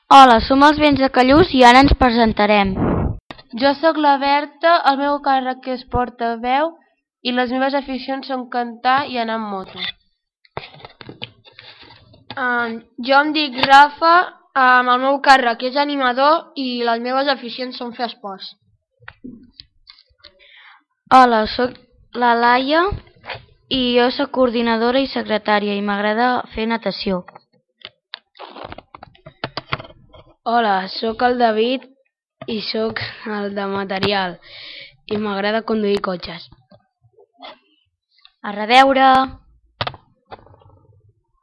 Hola, som els Vents de Callús i ara ens presentarem. Jo sóc la Berta, el meu càrrec és portaveu i les meves aficions són cantar i anar amb moto. Jo em dic Rafa, el meu càrrec és animador i les meves aficions són fer esports. Hola, sóc la Laia i jo sóc coordinadora i secretària i m'agrada fer natació. Hola, sóc el David i sóc el de material i m'agrada conduir cotxes. A reveure!